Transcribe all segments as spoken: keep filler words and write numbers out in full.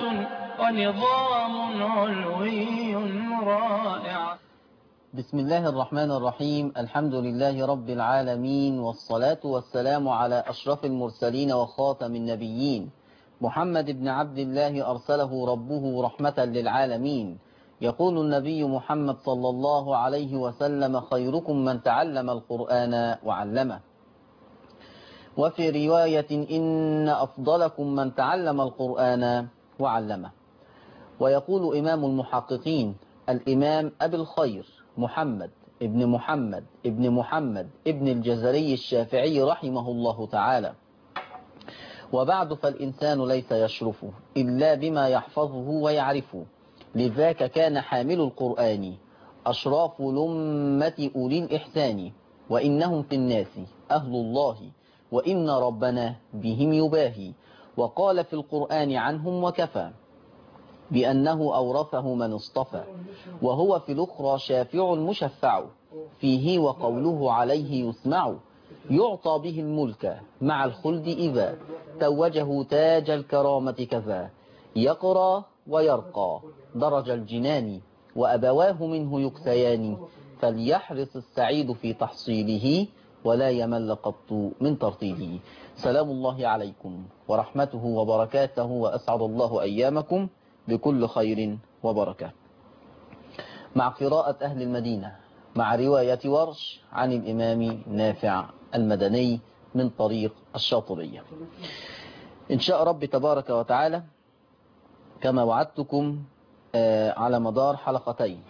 ونظام علوي رائع. بسم الله الرحمن الرحيم. الحمد لله رب العالمين، والصلاة والسلام على أشرف المرسلين وخاتم النبيين محمد بن عبد الله أرسله ربه رحمة للعالمين. يقول النبي محمد صلى الله عليه وسلم: خيركم من تعلم القرآن وعلمه. وفي رواية: إن أفضلكم من تعلم القرآن وعلمه. ويقول إمام المحققين الإمام أبي الخير محمد ابن محمد ابن محمد ابن الجزري الشافعي رحمه الله تعالى: وبعد، فالإنسان ليس يشرف إلا بما يحفظه ويعرفه، لذاك كان حامل القرآن أشراف لمة أولي الإحسان، وإنهم في الناس أهل الله، وإن ربنا بهم يباهي. وقال في القرآن عنهم وكفى بأنه أورثه من اصطفى، وهو في الأخرى شافع مشفع، فيه وقوله عليه يسمع، يعطى به الملك مع الخلد إذا توجه تاج الكرامة كذا، يقرى ويرقى درج الجنان، وأبواه منه يكسيان، فليحرص السعيد في تحصيله، ولا يمل قط من ترتيله. سلام الله عليكم ورحمته وبركاته، وأسعد الله أيامكم بكل خير وبركة. مع قراءة أهل المدينة مع رواية ورش عن الإمام نافع المدني من طريق الشاطبية، إن شاء رب تبارك وتعالى، كما وعدتكم على مدار حلقتين.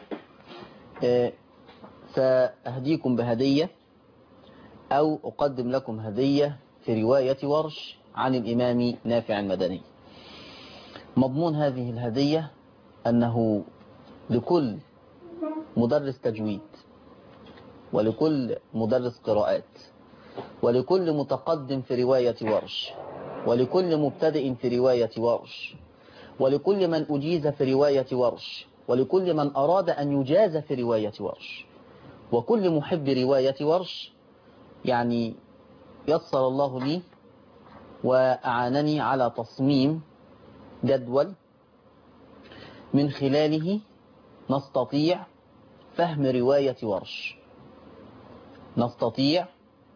سأهديكم بهدية أو أقدم لكم هدية في رواية ورش عن الإمام نافع المدني. مضمون هذه الهدية أنه لكل مدرس تجويد، ولكل مدرس قراءات، ولكل متقدم في رواية ورش، ولكل مبتدئ في رواية ورش، ولكل من أجيز في رواية ورش، ولكل من أراد أن يجاز في رواية ورش، وكل محب رواية ورش، يعني يسر الله لي وأعانني على تصميم جدول من خلاله نستطيع فهم رواية ورش، نستطيع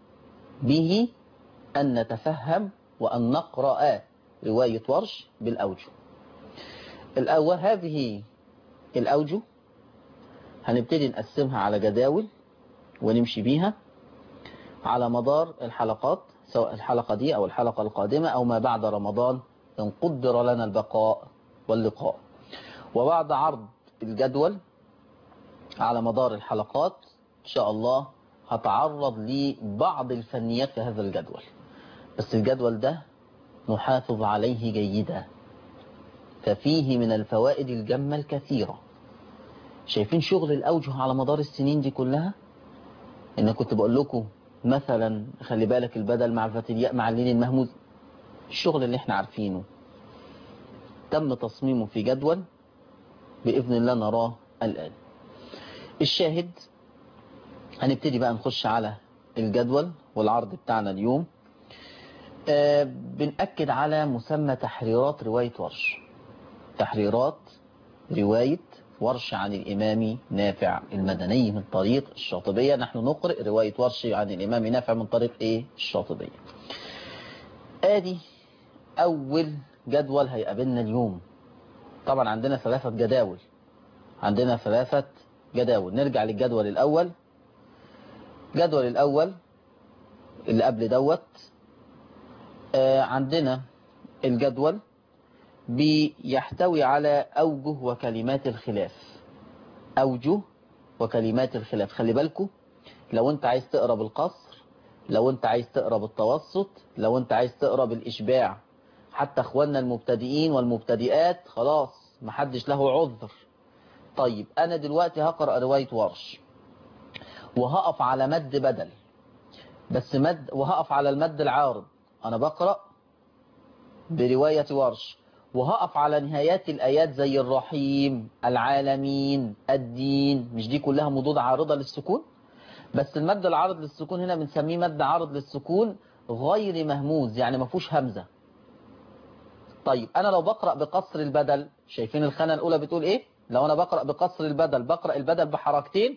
به أن نتفهم وأن نقرأ رواية ورش بالأوجه. الأول، هذه الأوجه هنبتدي نقسمها على جداول ونمشي بيها على مدار الحلقات، سواء الحلقة دي أو الحلقة القادمة أو ما بعد رمضان إن قدر لنا البقاء واللقاء. وبعد عرض الجدول على مدار الحلقات إن شاء الله هتعرض لبعض الفنيات في هذا الجدول، بس الجدول ده نحافظ عليه جيدا، ففيه من الفوائد الجمة الكثيرة. شايفين شغل الأوجه على مدار السنين دي كلها؟ إن كنت بقول لكم مثلا خلي بالك البدل مع الفترياء مع اللين المهموز، الشغل اللي احنا عارفينه تم تصميمه في جدول بإذن الله نراه الآن. الشاهد، هنبتدي بقى نخش على الجدول والعرض بتاعنا اليوم. آه بنأكد على مسمى تحريرات رواية ورش. تحريرات رواية ورش عن الإمام نافع المدني من طريق الشاطبية. نحن نقرأ رواية ورش عن الإمام نافع من طريق إيه؟ الشاطبية. آدي أول جدول هيقابلنا اليوم. طبعا عندنا ثلاثة جداول، عندنا ثلاثة جداول. نرجع للجدول الأول. الجدول الأول اللي قبل دوت آه عندنا الجدول بيحتوي على أوجه وكلمات الخلاف. أوجه وكلمات الخلاف، خلي بالكم لو أنت عايز تقرأ بالقصر، لو أنت عايز تقرأ بالتوسط، لو أنت عايز تقرأ بالإشباع، حتى أخواننا المبتدئين والمبتدئات خلاص محدش له عذر. طيب أنا دلوقتي هقرأ رواية ورش وهقف على مد بدل، بس مد، وهقف على المد العارض. أنا بقرأ برواية ورش وهقف على نهايات الآيات زي الرحيم، العالمين، الدين، مش دي كلها مضود عارضة للسكون؟ بس المد العارض للسكون هنا بنسميه مد عارض للسكون غير مهموز، يعني ما فيهوش همزة. طيب أنا لو بقرأ بقصر البدل، شايفين الخانة الأولى بتقول إيه؟ لو أنا بقرأ بقصر البدل بقرأ البدل بحركتين،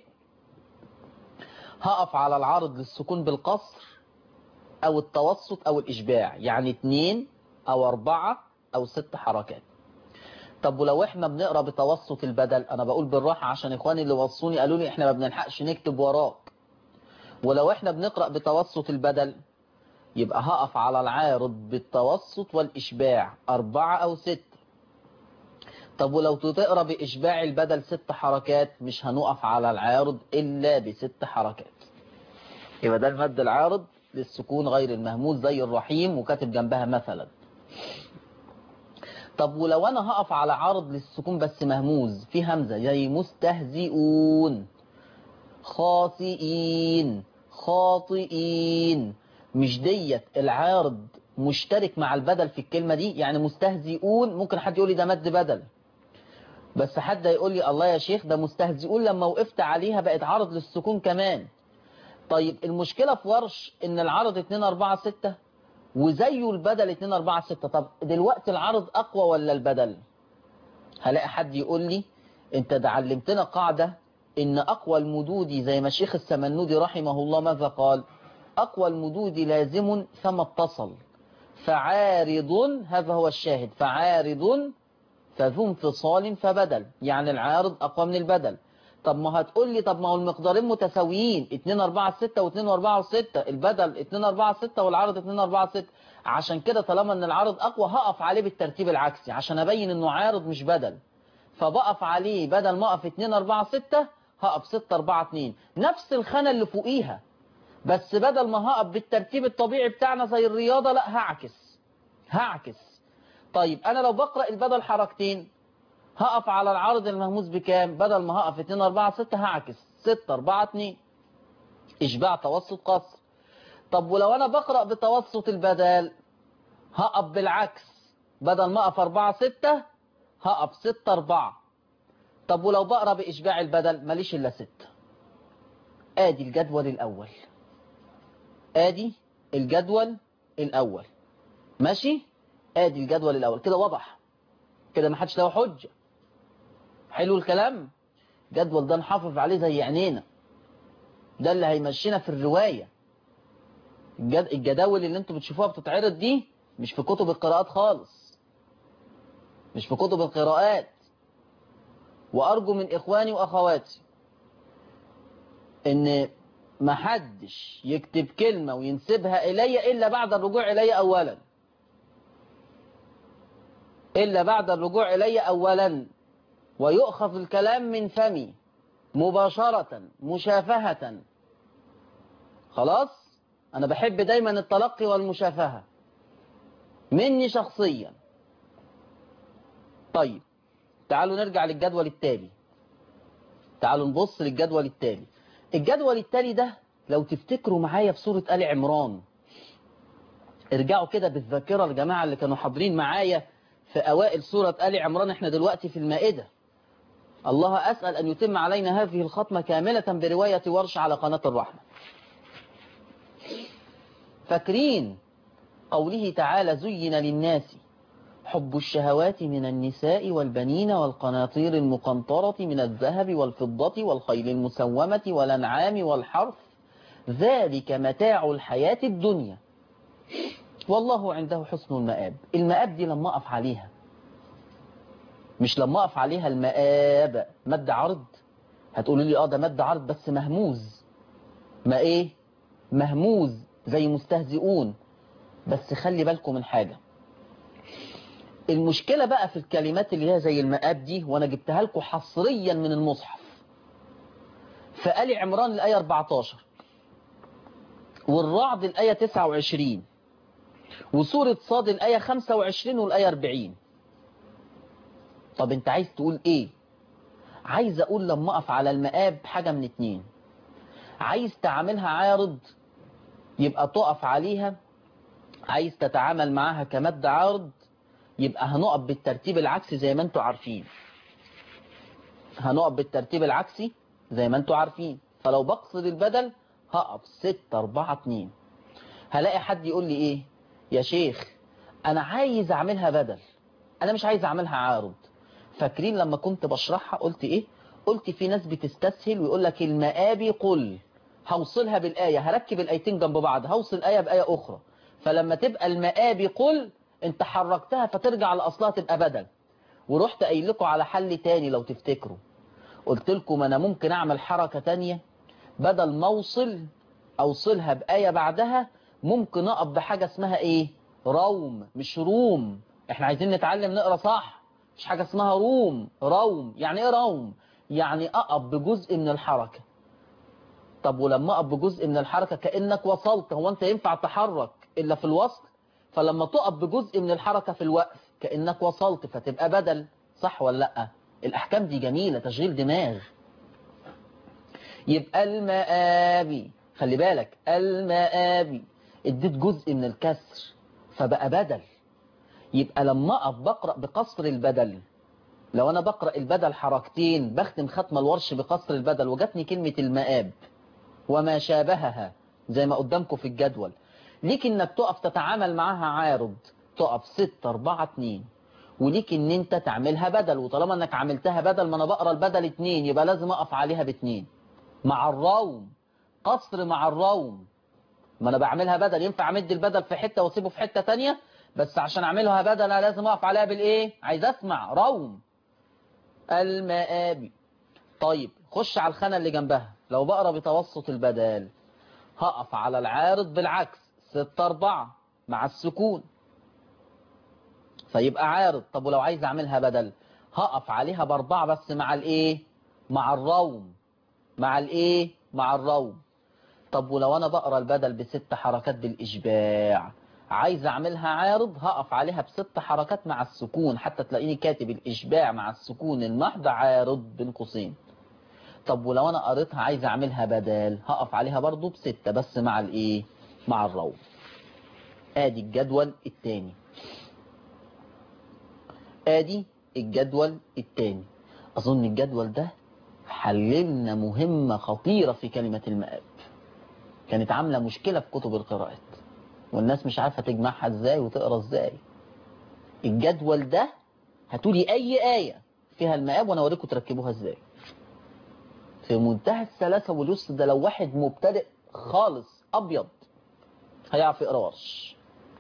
هقف على العارض للسكون بالقصر أو التوسط أو الإشباع، يعني اتنين أو أربعة أو ست حركات. طب ولو احنا بنقرأ بتوسط البدل، أنا بقول بالراحة عشان إخواني اللي وصوني قالوا لي إحنا ما بنلحقش نكتب وراك. ولو احنا بنقرأ بتوسط البدل يبقى هقف على العارض بالتوسط والإشباع أربعة أو ست. طب ولو تقرأ بإشباع البدل ست حركات مش هنقف على العارض إلا بست حركات. يبقى ده المد العارض للسكون غير المهموس زي الرحيم وكاتب جنبها مثلا. طب ولو أنا هقف على عارض للسكون بس مهموز في همزة زي مستهزئون، خاطئين، خاطئين، مش ديت العارض مشترك مع البدل في الكلمة دي؟ يعني مستهزئون ممكن حد يقول لي ده مد بدل، بس حد يقول لي الله يا شيخ ده مستهزئون لما وقفت عليها بقت عرض للسكون كمان. طيب المشكلة في ورش ان العرض اتنين اربعة ستة وزيه البدل اتنين اربعة ستة. طب دلوقتي العرض اقوى ولا البدل؟ هلاقي حد يقول لي انت ده علمتنا قاعدة ان اقوى المدود زي ما الشيخ السمنودي رحمه الله ماذا قال؟ اقوى المدود لازم ثم اتصل فعارض، هذا هو الشاهد، فعارض فذو انفصال فبدل، يعني العارض أقوى من البدل. طب ما هتقول لي طب ما هو المقدارين متساويين اتنين اربعة ستة و2 اربعة ستة، البدل اتنين اربعة ستة والعارض اتنين اربعة ستة. عشان كده طالما ان العارض أقوى هقف عليه بالترتيب العكسي عشان أبين انه عارض مش بدل، فبقف عليه بدل ما أقف اتنين اربعة ستة هقف ستة اربعة اتنين، نفس الخانة اللي فوقيها، بس بدل ما هقف بالترتيب الطبيعي بتاعنا زي الرياضة لا هعكس هعكس. طيب أنا لو بقرأ البدل حركتين هقف على العرض المهموس بكام؟ بدل ما هقف اتنين اربعة ستة هعكس ستة اربعة اتنين، اشباع توسط قصر. طب ولو انا بقرأ بتوسط البدل هقف بالعكس، بدل ما اقف اربعة ستة هقف ستة اربعة. طب ولو بقرأ باشباع البدل ماليش الا ستة. ادي الجدول الاول، ادي الجدول الاول، ماشي؟ ادي الجدول الاول كده واضح كده، ما حدش له حجة. حلو الكلام. الجدول ده نحافظ عليه زي عينينا، ده اللي هيمشينا في الرواية. الجد... الجداول اللي انتوا بتشوفوها بتتعرض دي مش في كتب القراءات خالص، مش في كتب القراءات. وأرجو من إخواني وأخواتي إن ما حدش يكتب كلمة وينسبها إلي إلا بعد الرجوع إلي أولا، إلا بعد الرجوع إلي أولا، ويؤخذ الكلام من فمي مباشرة مشافهة. خلاص؟ أنا بحب دايما التلقي والمشافهة مني شخصيا. طيب تعالوا نرجع للجدول التالي، تعالوا نبص للجدول التالي. الجدول التالي ده لو تفتكروا معايا في سورة آل عمران، ارجعوا كده بالذاكرة الجماعة اللي كانوا حاضرين معايا في أوائل سورة آل عمران، احنا دلوقتي في المائدة. الله أسأل أن يتم علينا هذه الختمة كاملة برواية ورش على قناة الرحمة. فاكرين قوله تعالى زين للناس حب الشهوات من النساء والبنين والقناطير المقنطرة من الذهب والفضة والخيل المسومة والأنعام والحرث ذلك متاع الحياة الدنيا والله عنده حسن المآب. المآب دي لما أقف عليها، مش لما أقف عليها المآب مد عرض، هتقولوا لي اه ده مد عرض بس مهموز. ما ايه مهموز زي مستهزئون. بس خلي بالكم من حاجة، المشكلة بقى في الكلمات اللي هي زي المآب دي، وانا جبتها لكم حصريا من المصحف في آل عمران الآية اربعتاشر والرعد الآية تسعة وعشرين وسورة صاد الآية خمسة وعشرين والآية اربعين. طب انت عايز تقول ايه؟ عايز اقول لما اقف على المآب حاجة من اتنين، عايز تعاملها عارض يبقى تقف عليها، عايز تتعامل معاها كمد عارض يبقى هنقف بالترتيب العكسي زي ما انتوا عارفين، هنقف بالترتيب العكسي زي ما انتوا عارفين. فلو بقصد البدل هقف ستة اربعة اتنين. هلاقي حد يقول لي ايه يا شيخ انا عايز اعملها بدل انا مش عايز اعملها عارض. فاكرين لما كنت بشرحها قلت ايه؟ قلت في ناس بتستسهل ويقول لك المآبي قل، هوصلها بالآية، هركب الآيتين جنب بعض، هوصل آية بآية أخرى. فلما تبقى المآبي قل انت حركتها فترجع لأصلها تبقى بدل. ورحت قايل لكم على حل تاني لو تفتكروا، قلت لكم انا ممكن اعمل حركة تانية، بدل ما اوصل اوصلها بآية بعدها، ممكن اقف بحاجة اسمها ايه؟ روم، مش روم. احنا عايزين نتعلم نقرا صح، مش حاجة اسمها روم. روم يعني ايه روم؟ يعني اقف بجزء من الحركة. طب ولما اقف بجزء من الحركة كأنك وصلت، هو انت ينفع تحرك الا في الوصل؟ فلما تقف بجزء من الحركة في الوقف كأنك وصلت فتبقى بدل. صح ولا لا؟ الاحكام دي جميلة، تشغيل دماغ. يبقى المآبي، خلي بالك المآبي اديت جزء من الكسر فبقى بدل. يبقى لما اقف بقرأ بقصر البدل، لو انا بقرأ البدل حركتين بختم ختم الورش بقصر البدل وجاتني كلمة المآب وما شابهها زي ما قدامكم في الجدول، ليك انك تقف تتعامل معاها عارض، تقف ستة اربعة اتنين، وليك ان انت تعملها بدل. وطالما انك عملتها بدل، ما انا بقرأ البدل اتنين يبقى لازم اقف عليها باتنين مع الروم، قصر مع الروم. ما انا بعملها بدل، ينفع امد البدل في حتة واسيبه في حتة تانية، بس عشان اعملها بدل لازم اقف عليها بالايه؟ عايز اسمع روم. المآبي. طيب خش على الخانة اللي جنبها، لو بقرا بتوسط البدل هقف على العارض بالعكس، ستة اربعة مع السكون فيبقى عارض. طب ولو عايز اعملها بدل هقف عليها باربعة بس مع الايه؟ مع الروم. مع الايه؟ مع الروم. طب ولو انا بقرا البدل بست حركات بالاشباع، عايز اعملها عارض هقف عليها بست حركات مع السكون، حتى تلاقيني كاتب الاشباع مع السكون المحض عارض بين قوسين. طب ولو انا قريتها عايز اعملها بدل هقف عليها برضو بستة بس مع الايه؟ مع الروم. ادي الجدول الثاني. ادي الجدول الثاني. اظن الجدول ده حللنا مهمة خطيرة في كلمة المآب، كانت عاملة مشكلة في كتب القراءات والناس مش عارفة تجمعها ازاي وتقرا ازاي. الجدول ده هاتولي اي آية فيها المآب وانا اوريكم تركبوها ازاي في منتهى السلاسة واليسر. ده لو واحد مبتدئ خالص ابيض هيعرف يقرا ورش.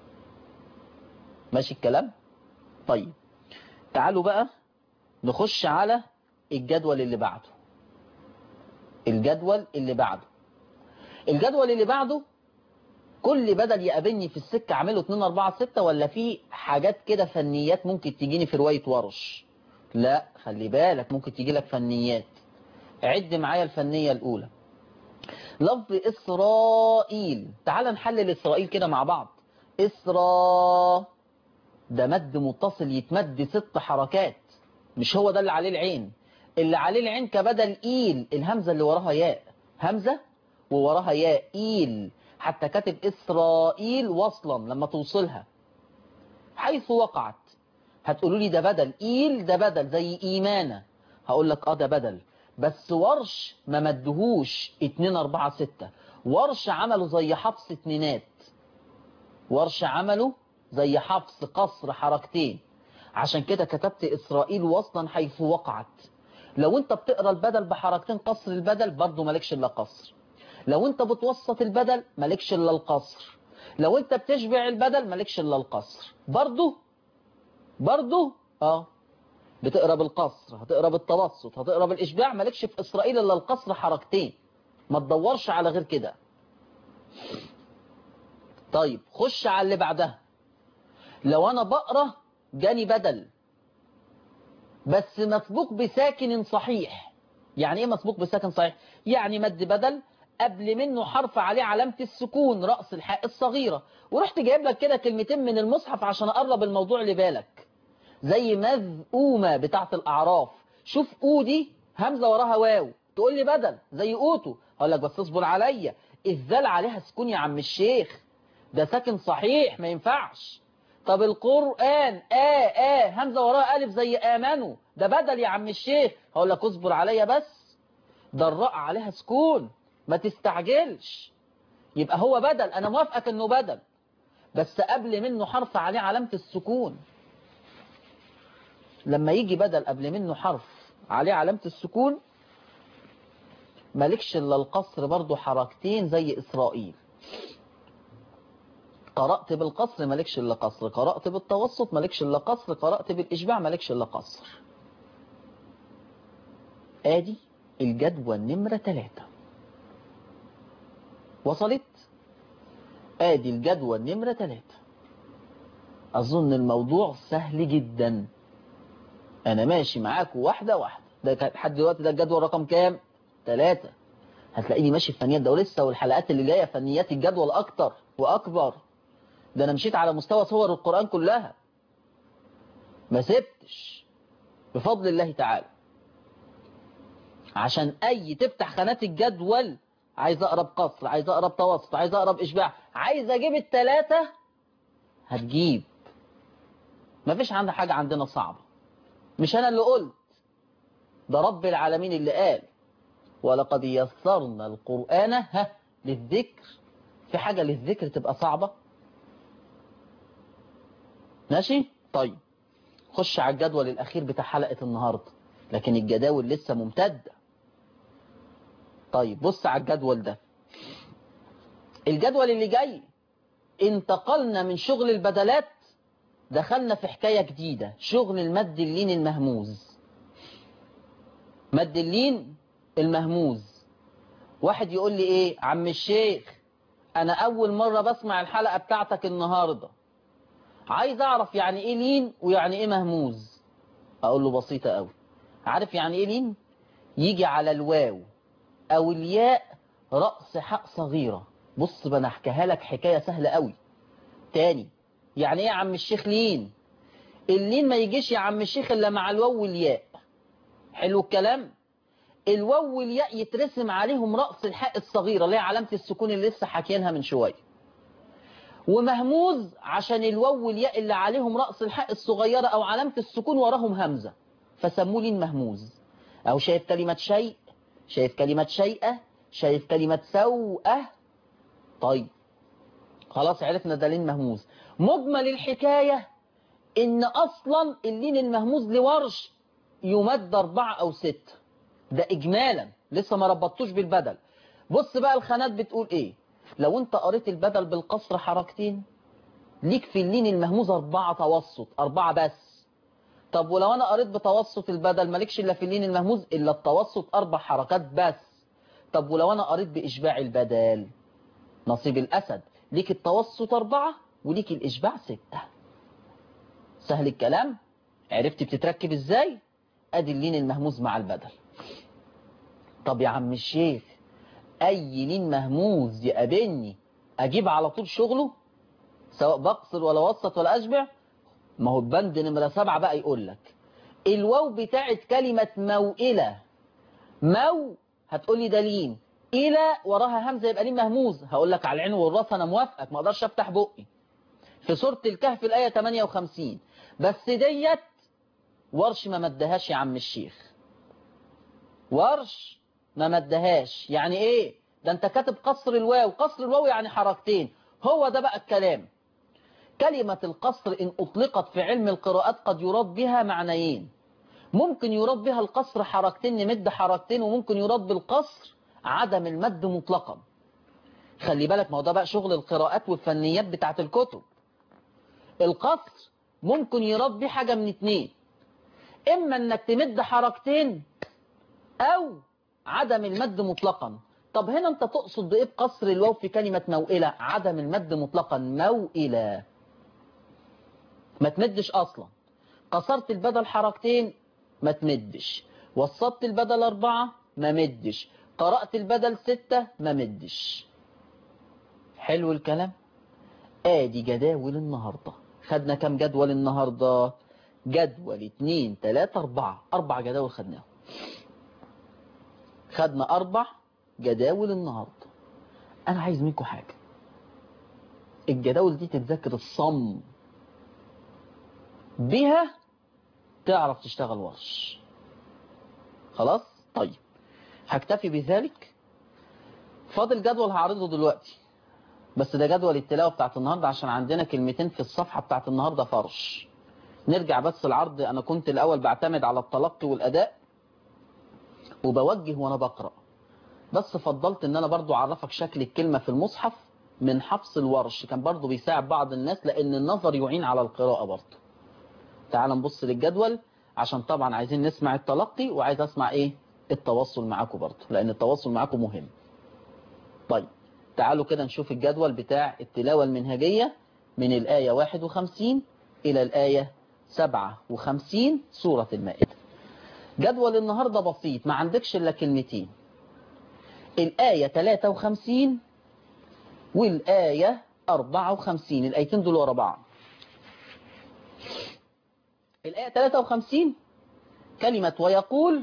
ماشي الكلام؟ طيب تعالوا بقى نخش على الجدول اللي بعده. الجدول اللي بعده الجدول اللي بعده كل بدل يقابلني في السكة اعمله اتنين اربعة ستة، ولا في حاجات كده فنيات ممكن تجيني في رواية ورش؟ لا خلي بالك، ممكن تيجي لك فنيات. عد معايا الفنية الأولى، لفظ إسرائيل. تعال نحلل إسرائيل كده مع بعض. إسرا ده مد متصل يتمد ست حركات، مش هو ده اللي عليه العين. اللي عليه العين كبدل إيل، الهمزة اللي وراها ياء، همزة ووراها ياء إيل، حتى كاتب إسرائيل وصلا لما توصلها حيث وقعت. هتقولوا لي ده بدل، إيل ده بدل زي إيمانة، هقول لك اه ده بدل، بس ورش ما مدهوش اتنين اربعة ستة، ورش عمله زي حفص اتنينات، ورش عمله زي حفص قصر حركتين، عشان كده كتبت إسرائيل وصلا حيث وقعت. لو انت بتقرا البدل بحركتين قصر البدل برضو مالكش الا قصر، لو انت بتوسط البدل مالكش الا القصر، لو انت بتشبع البدل مالكش الا القصر برضو. برضو اه بتقرا بالقصر، هتقرا بالتوسط، هتقرا بالاشباع، مالكش في اسرائيل الا القصر حركتين، ما تدورش على غير كده. طيب خش على اللي بعدها. لو انا بقرا جاني بدل بس مسبوق بساكن صحيح. يعني ايه مسبوق بساكن صحيح؟ يعني مد بدل قبل منه حرف عليه علامة السكون رأس الحاء الصغيرة، ورحت جايب لك كده كلمتين من المصحف عشان اقرب الموضوع لبالك، زي مذءومة بتاعت الأعراف. شوف أو دي همزة وراها واو، تقول لي بدل زي أوتو، هقول لك بس اصبر عليا، الذال عليها سكون يا عم الشيخ، ده ساكن صحيح ما ينفعش. طب القرآن آه آه همزة وراها ألف زي آمنوا، ده بدل يا عم الشيخ، هقول لك اصبر عليا بس، ده الراء عليها سكون ما تستعجلش. يبقى هو بدل، أنا موافقك إنه بدل بس قبل منه حرف عليه علامة السكون. لما يجي بدل قبل منه حرف عليه علامة السكون مالكش إلا القصر برضو حركتين زي إسرائيل. قرأت بالقصر مالكش إلا قصر، قرأت بالتوسط مالكش إلا قصر، قرأت بالإشباع مالكش إلا قصر. آدي الجدول نمرة ثلاثة. وصلت؟ آدي الجدول نمرة ثلاثة. أظن الموضوع سهل جدا. أنا ماشي معاكم واحدة واحدة. ده لحد دلوقتي ده الجدول رقم كام؟ ثلاثة. هتلاقيني ماشي في فنيات ده ولسه، والحلقات اللي جاية فنيات الجدول أكتر وأكبر. ده أنا مشيت على مستوى صور القرآن كلها، ما سبتش بفضل الله تعالى. عشان أي تفتح قناة الجدول عايز أقرب قصر، عايز أقرب توسط، عايز أقرب إشباع، عايز أجيب التلاتة هتجيب. ما فيش عندنا حاجة عندنا صعبة. مش أنا اللي قلت، ده رب العالمين اللي قال ولقد يسرنا القرآن ها للذكر. في حاجة للذكر تبقى صعبة؟ ماشي؟ طيب خش على الجدول الأخير بتاع حلقة النهاردة، لكن الجداول لسه ممتدة. طيب بص على الجدول ده. الجدول اللي جاي انتقلنا من شغل البدلات، دخلنا في حكاية جديدة، شغل المد اللين المهموز. مد اللين المهموز. واحد يقول لي ايه عم الشيخ، انا اول مرة بسمع الحلقة بتاعتك النهاردة، عايز اعرف يعني ايه لين ويعني ايه مهموز. اقول له بسيطة قوي. عارف يعني ايه لين؟ يجي على الواو او الياء رأس حاء صغيرة. بص بنا احكيها لك حكاية سهلة قوي. تاني، يعني ايه يا عم الشيخ لين؟ اللين ما يجيش يا عم الشيخ الا مع الواو والياء. حلو الكلام. الواو والياء يترسم عليهم رأس الحاء الصغيرة اللي هي علامة السكون اللي لسه حاكيينها من شوية. ومهموز عشان الواو والياء اللي عليهم رأس الحاء الصغيرة او علامة السكون وراهم همزة، فسموه لين مهموز. او شايف كلمة شيء، شايف كلمة شيئة، شايف كلمة سوءة. طيب خلاص عرفنا ده لين مهموز. مجمل الحكاية ان اصلا اللين المهموز لورش يمد اربعة او ستة. ده اجمالا، لسه ما ربطتوش بالبدل. بص بقى الخانات بتقول ايه. لو انت قريت البدل بالقصر حركتين ليك في اللين المهموز اربعة توسط، اربعة بس. طب ولو انا قريت بتوسط البدل مالكش الا في اللين المهموز الا التوسط اربع حركات بس. طب ولو انا قريت باشباع البدل نصيب الاسد، ليك التوسط اربعة وليك الاشباع ستة. سهل الكلام. عرفت بتتركب ازاي؟ ادي اللين المهموز مع البدل. طب يا عم الشيخ اي لين مهموز يقابلني اجيب على طول شغله سواء بقصر ولا وسط ولا اشبع؟ ما هو البند نمرة سبعة بقى يقول لك الواو بتاعت كلمة موئلة. مو هتقولي ده لين، إلى وراها همزة يبقى لين مهموز. هقول لك على العين والراس انا موافقك، ما اقدرش افتح بقي. في سورة الكهف الآية ثمانية وخمسين. بس ديت ورش ما مدهاش يا عم الشيخ. ورش ما مدهاش. يعني ايه؟ ده انت كاتب قصر الواو. قصر الواو يعني حركتين. هو ده بقى الكلام. كلمة القصر إن أطلقت في علم القراءات قد يراد بها معنيين. ممكن يراد بها القصر حركتين نمد حركتين، وممكن يراد بالقصر عدم المد مطلقا. خلي بالك، ما هو ده بقى شغل القراءات والفنيات بتاعت الكتب. القصر ممكن يراد به حاجة من اتنين، إما إنك تمد حركتين أو عدم المد مطلقا. طب هنا أنت تقصد بإيه بقصر الواو في كلمة موئلة؟ عدم المد مطلقا. موئلة ما تمدش أصلا. قصرت البدل حركتين ما تمدش. وسطت البدل أربعة ما مدش. قرأت البدل ستة ما مدش. حلو الكلام. آدي جداول النهاردة. خدنا كم جدول النهاردة؟ جدول اتنين تلاتة اربعة. اربع جداول خدناهم. خدنا اربع جداول النهاردة. انا عايز منكم حاجة. الجداول دي تتذكر الصم بها تعرف تشتغل ورش. خلاص؟ طيب هكتفي بذلك. فاضل جدول هعرضه دلوقتي، بس ده جدول التلاوة بتاعت النهاردة عشان عندنا كلمتين في الصفحة بتاعت النهاردة فرش. نرجع بس العرض. أنا كنت الأول بعتمد على التلقي والأداء وبوجه وأنا بقرأ، بس فضلت ان انا برضو اعرفك شكل الكلمة في المصحف من حفص الورش، كان برضو بيساعد بعض الناس لان النظر يعين على القراءة برضو. تعال نبص للجدول عشان طبعا عايزين نسمع التلقي وعايز اسمع ايه التواصل معاكم برضو، لان التواصل معاكم مهم. طيب تعالوا كده نشوف الجدول بتاع التلاوة المنهجية من الآية واحد وخمسين إلى الآية سبعة وخمسين سورة المائدة. جدول النهاردة بسيط، ما عندكش إلا كلمتين، الآية ثلاثة وخمسين والآية أربعة وخمسين، الآيتين دول ورا بعض. الآية ثلاثة وخمسين كلمة ويقول،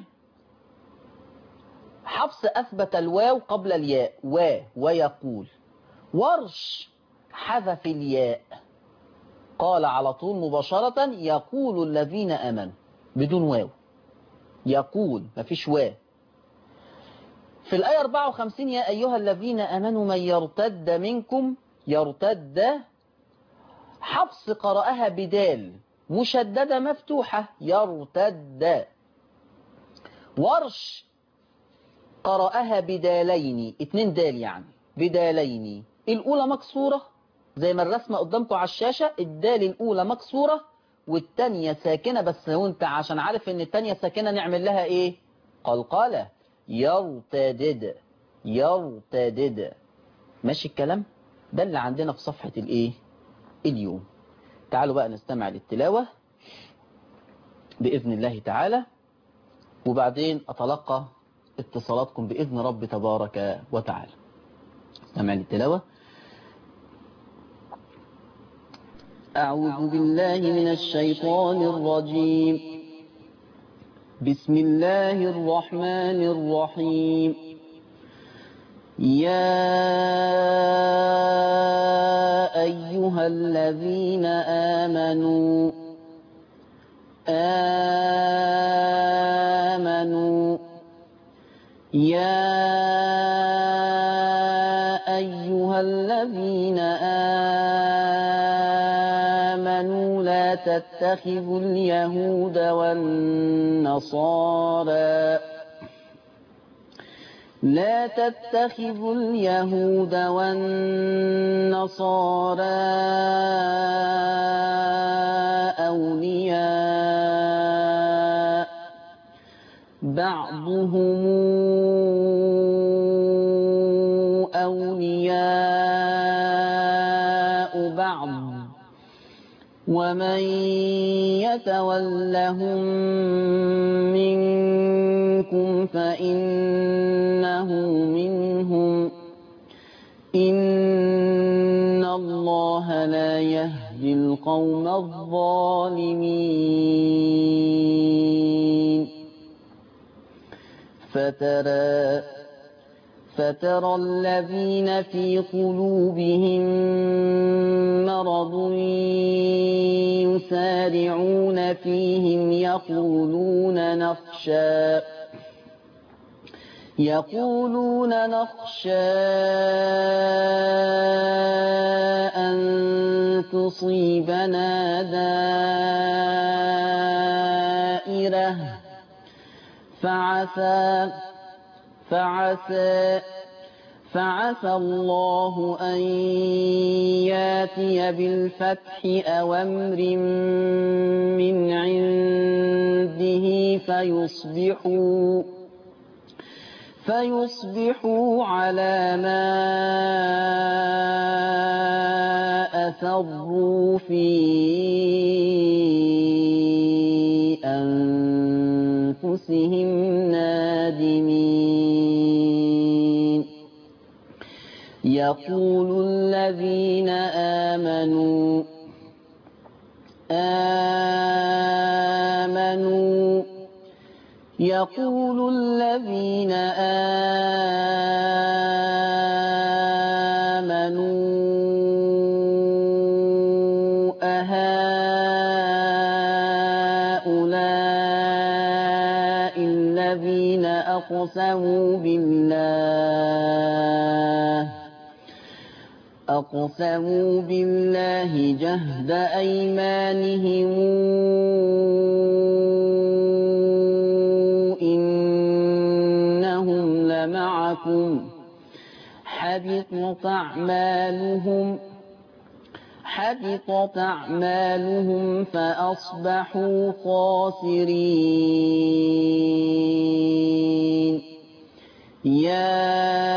حفص أثبت الواو قبل الياء، و ويقول. ورش حذف الياء، قال على طول مباشرة يقول الذين آمنوا بدون واو، يقول مفيش واو. في الآية أربعة وخمسين يا أيها الذين آمنوا من يرتد منكم، يرتد حفص قرأها بدال مشددة مفتوحة يرتد. ورش قرأها بدالين، اتنين دال يعني بدالين، الأولى مكسورة زي ما الرسمة قدامكم على الشاشة، الدال الأولى مكسورة والتانية ساكنة، بس وانت عشان عارف ان التانية ساكنة نعمل لها ايه؟ قلقلة، يرتدد يرتدد. ماشي الكلام؟ ده اللي عندنا في صفحة الايه اليوم. تعالوا بقى نستمع للتلاوة بإذن الله تعالى، وبعدين أتلقى اتصالاتكم بإذن رب تبارك وتعالى. استمع للتلاوة. أعوذ بالله من الشيطان الرجيم. بسم الله الرحمن الرحيم. يا أيها الذين آمنوا آمنوا يا أيها الذين آمنوا لا تتخذوا اليهود والنصارى لا تتخذوا اليهود والنصارى أولياء بعضهم أولياء بعض ومن يتولهم منكم فإنه منهم إن الله لا يهدي القوم الظالمين. فترى فترى الذين في قلوبهم مرض يسارعون فيهم يقولون نخشى يقولون نخشى أن تصيبنا دائرة فعسى فعسى فعسى الله أن ياتي بالفتح أو أمر من عنده فيصبحوا فيصبحوا على ما أسروا في أنفسهم نادمين. يقول الذين آمنوا آمنوا يقول الذين آمنوا أهؤلاء الذين أقسموا بالله أقسموا بالله جهد أيمانهم إنهم لمعكم حبطت أعمالهم حبطت أعمالهم فأصبحوا خاسرين يا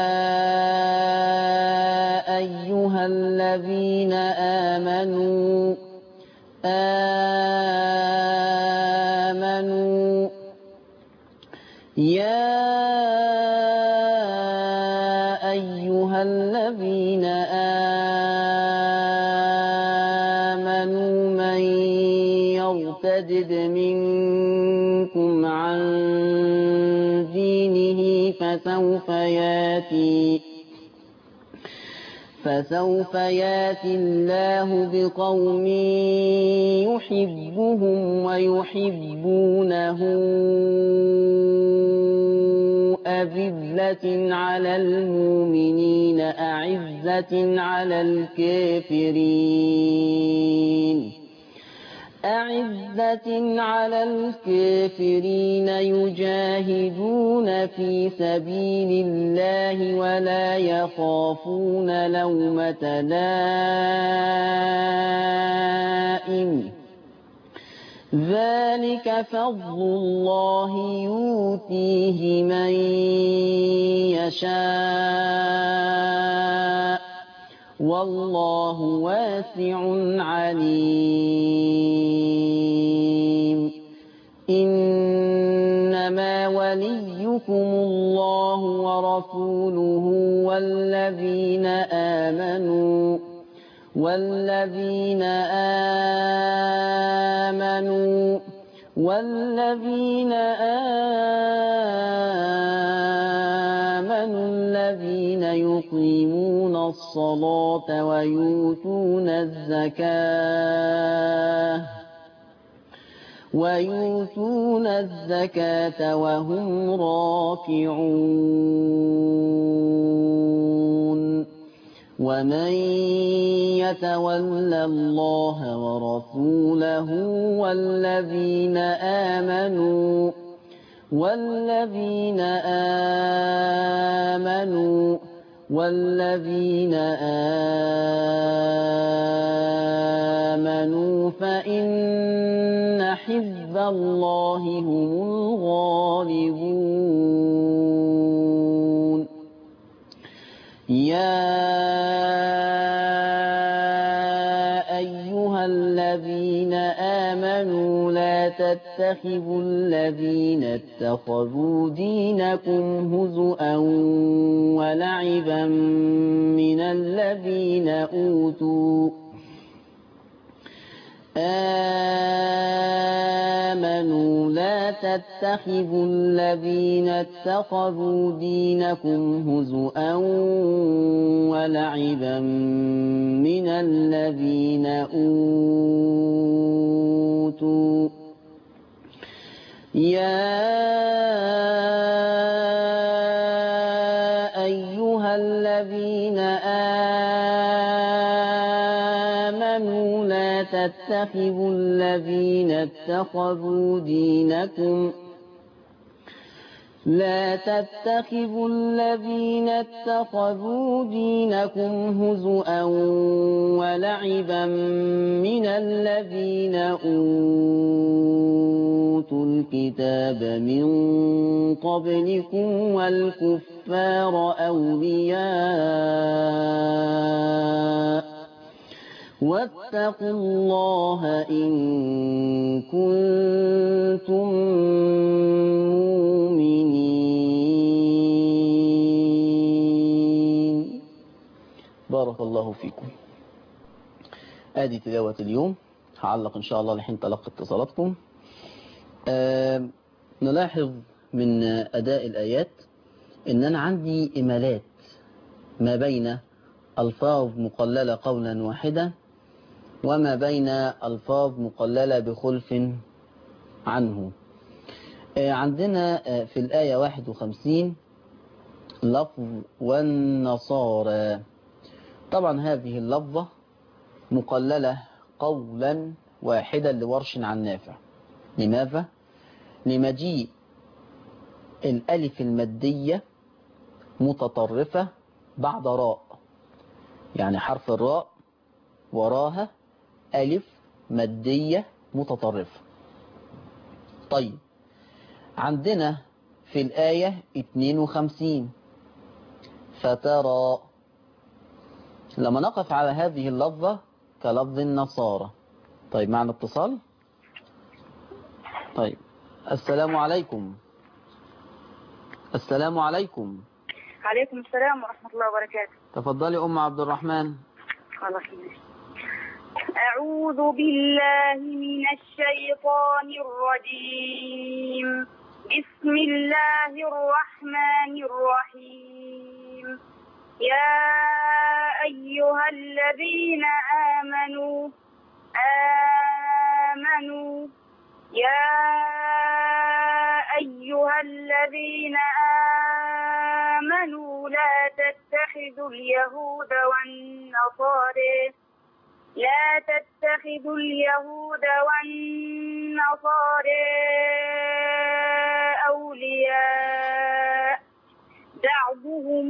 أيها الذين آمنوا آمنوا يا أيها الذين آمنوا من يرتد منكم عن دينه فسوف ياتي فسوف ياتي الله بقوم يحبهم ويحبونه أذلة على المؤمنين أعزة على الكافرين أعزة على الكافرين يجاهدون في سبيل الله ولا يخافون لومة لائم ذلك فضل الله يؤتيه من يشاء والله واسع عليم إنما وليكم الله ورسوله والذين آمنوا والذين آمنوا والذين آمنوا الذين يقيمون الصلاة ويؤتون الزكاة ويؤتون الزكاة وهم راكعون ومن يتول الله ورسوله والذين آمنوا والذين آمنوا والذين آمنوا فإن حزب الله هم الغالبون يا أيها الذين آمنوا لا تتخذوا الذين اتخذوا دينكم هزؤا ولعبا من الذين أوتوا آمنوا لا تتخذوا الذين اتخذوا دينكم هزؤا ولعبا من الذين أوتوا يا أيها الذين آمنوا لا تتخذوا الذين اتخذوا دينكم لا تتخذوا الذين اتخذوا دينكم هزؤا ولعبا من الذين أوتوا الكتاب من قبلكم والكفار أولياء واتقوا الله إن كنتم مؤمنين. بارك الله فيكم. ادي تلاوة اليوم، هعلق ان شاء الله لحين تلقي اتصالاتكم. أه نلاحظ من اداء الايات ان انا عندي امالات ما بين الفاظ مقللة قولا واحدا وما بين الفاظ مقللة بخلف عنه. أه عندنا في الآية واحد وخمسين لفظ والنصارى. طبعا هذه اللفظة مقللة قولا واحدا لورش عن نافع. لماذا؟ لمجيء الألف المادية متطرفة بعد راء، يعني حرف الراء وراها ألف مادية متطرفة. طيب عندنا في الآية اثنين وخمسين فترى، لما نقف على هذه اللفظة كلفظ النصارى. طيب معنا اتصال. طيب السلام عليكم. السلام عليكم. عليكم السلام ورحمة الله وبركاته. تفضلي أم عبد الرحمن. خلاص. أعوذ بالله من الشيطان الرجيم. بسم الله الرحمن الرحيم. يا أيها الذين آمنوا آمنوا يا أيها الذين آمنوا لا تتخذوا اليهود والنصارى لا تتخذوا اليهود والنصارى أولياء بعضهم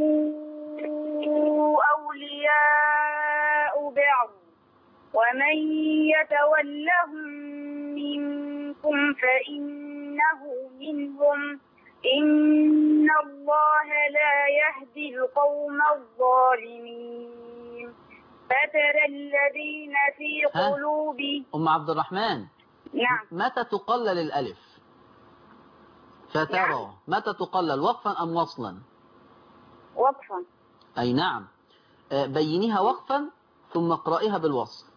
أولياء بعض ومن يتولهم منكم فإنه منهم إن الله لا يهدي القوم الظالمين. فترى الذين في قلوبهم. أم عبد الرحمن. نعم. متى تقلل الألف؟ فترى نعم. متى تقلل، وقفا أم وصلا؟ وقفا. أي نعم. بينيها وقفا ثم اقرأيها بالوصل.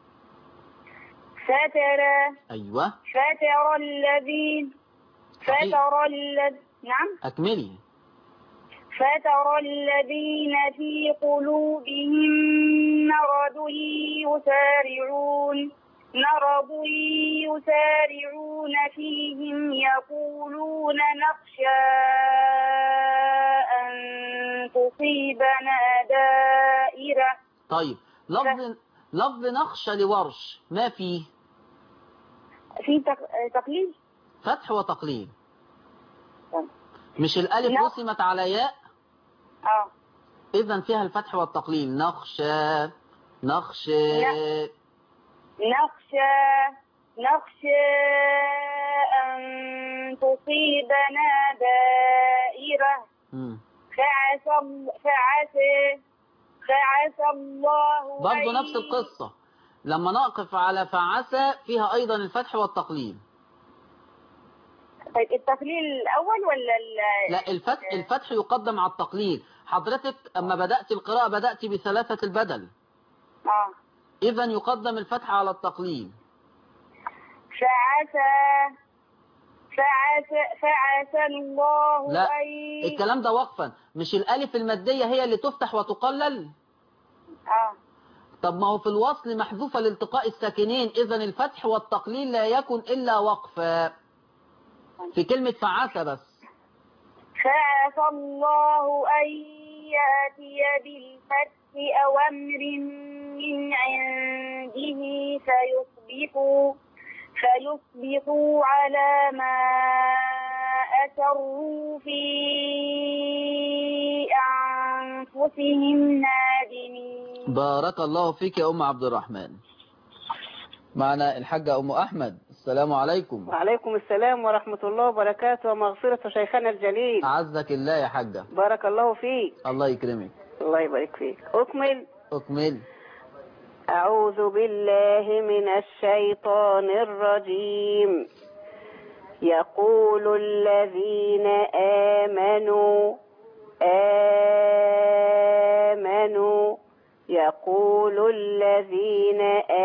فترى. أيوة. فترى الذين فترى الذين نعم. أكملي. فترى الذين في قلوبهم مرض يسارعون مرض يسارعون فيهم يقولون نخشى أن تصيبنا دائرة. طيب لفظ لفظ نخشى لورش ما فيه؟ في تقليل، فتح وتقليل. مش الألف رسمت على ياء؟ اه إذن فيها الفتح والتقليل. نخشى نخشى نخشى نخشى أن تصيبنا دائرة فعسى فعسى فعسى الله. برضو نفس القصة، لما نقف على فعسى فيها أيضا الفتح والتقليل. طيب التقليل الأول ولا لا، الفتح الفتح يقدم على التقليل. حضرتك أما بدأت القراءة بدأت بثلاثة البدل. اه إذن يقدم الفتح على التقليل. فعسى فعسى فعسى الله. لا أي... الكلام ده وقفا، مش الألف المادية هي اللي تفتح وتقلل؟ اه طب ما هو في الوصل محذوفة لالتقاء الساكنين، إذن الفتح والتقليل لا يكن إلا وقفا في كلمة فعسى بس. فعسى الله أن يأتي بالفتح أو أمر من عنده فيصبحوا فيصبحوا على ما أسروا في أنفسهم نادمين. بارك الله فيك يا أم عبد الرحمن. معنا الحاجة أم أحمد. السلام عليكم. وعليكم السلام ورحمة الله وبركاته ومغفرة شيخنا الجليل. أعزك الله يا حاجة. بارك الله فيك. الله يكرمك. الله يبارك فيك. أكمل. أكمل. أعوذ بالله من الشيطان الرجيم. يقول الذين آمنوا آمنوا يقول الذين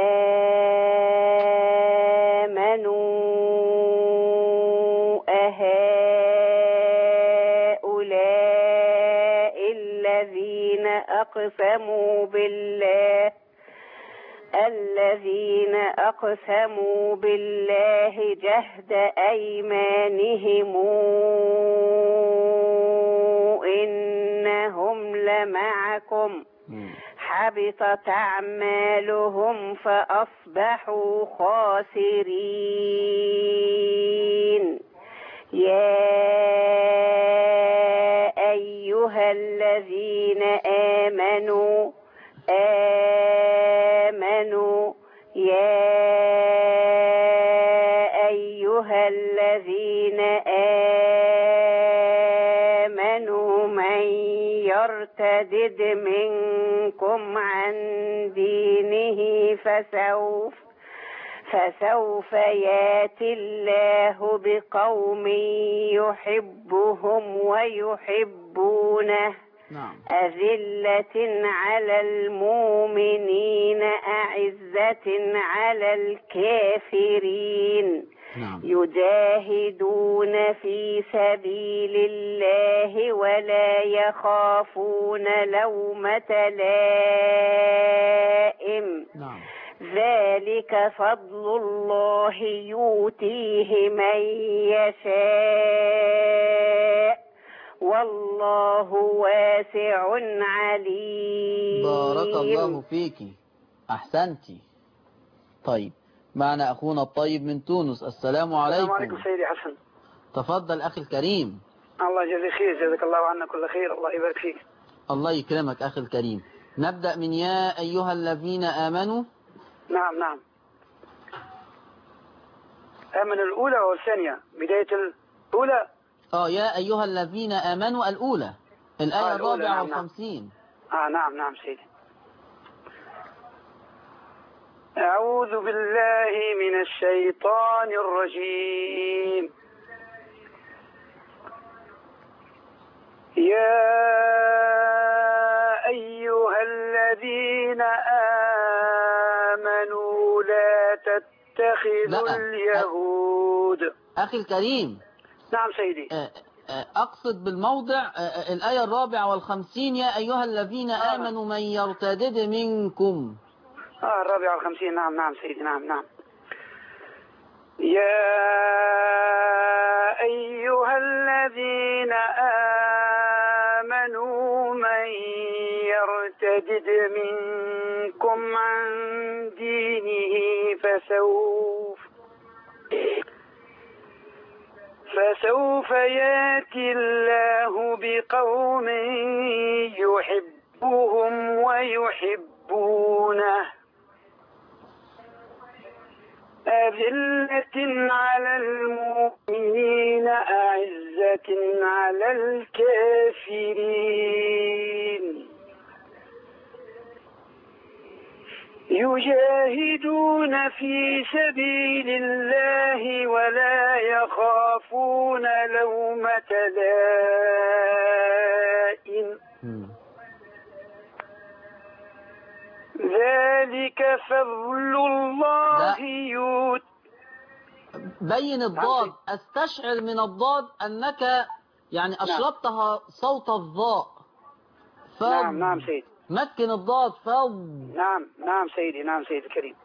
آمنوا أهؤلاء الذين أقسموا بالله الذين أقسموا بالله جهد أيمانهم إنهم لمعكم فحبطت أعمالهم فأصبحوا خاسرين. يا أيها الذين آمنوا آمنوا يا أيها الذين آمنوا من يرتد منكم عن دينه فسوف فسوف ياتي الله بقوم يحبهم ويحبونه نعم. أذلة على المؤمنين أعزة على الكافرين نعم. يجاهدون في سبيل الله ولا يخافون لومة لائم. نعم. ذلك فضل الله يؤتيه من يشاء والله واسع عليم. بارك الله فيك، أحسنتي. طيب، معنا أخونا الطيب من تونس. السلام عليكم. السلام عليكم سيدي حسن. تفضل أخي الكريم. الله يجزيك خير، جزاك الله عنا كل خير، الله يبارك فيك. الله يكرمك أخي الكريم. نبدأ من يا أيها الذين آمنوا. نعم نعم. آمن الأولى والثانية، بداية الأولى. آه يا أيها الذين آمنوا الأولى، الآية آه الأولى. الرابعة نعم والخمسين. نعم. آه نعم نعم سيدي. أعوذ بالله من الشيطان الرجيم. يا أيها الذين آمنوا لا تتخذوا لا. اليهود. أخي الكريم. نعم سيدي. أقصد بالموضع الآية الرابعة والخمسين، يا أيها الذين آه. آمنوا من يرتدد منكم. آه الرابعة والخمسين. نعم نعم سيدي. نعم نعم. يا أيها الذين آمنوا من يرتدد منكم عن دينه فسوف فسوف يأتي الله بقوم يحبهم ويحبونه أذلة على المؤمنين أعزة على الكافرين يجاهدون في سبيل الله ولا يخافون لومة لائم ذلك فضل الله يؤت. بين الضاد، استشعر من الضاد أنك يعني أشربتها صوت الضاء. فضل. نعم نعم سيدي. مكن الضاد. فضل. نعم نعم سيدي. نعم سيدي الكريم.